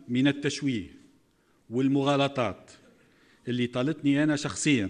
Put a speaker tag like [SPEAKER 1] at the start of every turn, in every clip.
[SPEAKER 1] من التشويه والمغالطات اللي طالتني أنا شخصيا،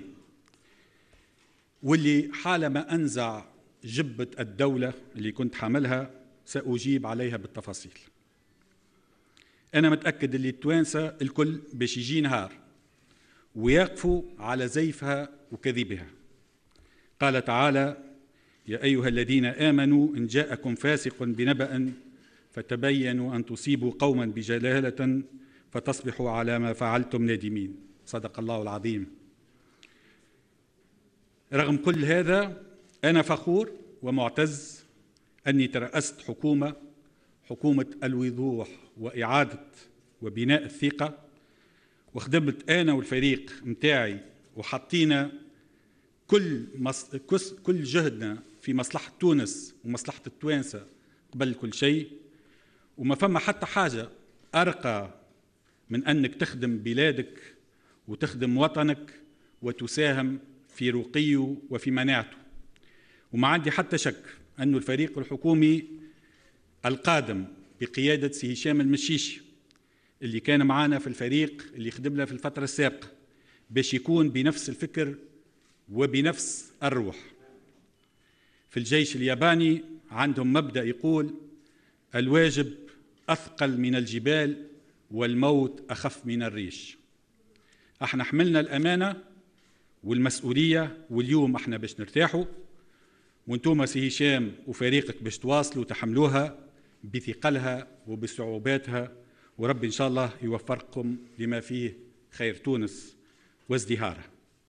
[SPEAKER 1] واللي حالما أنزع جبة الدولة اللي كنت حاملها سأجيب عليها بالتفاصيل. أنا متأكد اللي التوانسة الكل باش يجي نهار ويقفوا على زيفها وكذبها. قال تعالى: يا أيها الذين آمنوا إن جاءكم فاسق بنبأ فتبينوا أن تصيبوا قوما بجهالة فتصبحوا على ما فعلتم نادمين. صدق الله العظيم. رغم كل هذا أنا فخور ومعتز أني ترأست حكومة الوضوح وإعادة وبناء الثقة، وخدمت أنا والفريق متاعي وحطينا كل جهدنا في مصلحة تونس ومصلحة التوانسة قبل كل شيء. وما فما حتى حاجة أرقى من أنك تخدم بلادك وتخدم وطنك وتساهم في رقيه وفي مناعته. وما عندي حتى شك أن الفريق الحكومي القادم بقيادة سي هشام المشيشي اللي كان معنا في الفريق اللي خدمنا في الفترة السابقة باش يكون بنفس الفكر وبنفس الروح. في الجيش الياباني عندهم مبدأ يقول: الواجب أثقل من الجبال والموت أخف من الريش. احنا حملنا الأمانة والمسؤولية، واليوم احنا باش نرتاحوا، وانتم سي هشام وفريقك باش تواصلوا تحملوها بثقلها وبصعوباتها، ورب إن شاء الله يوفقكم لما فيه خير تونس وازدهارها.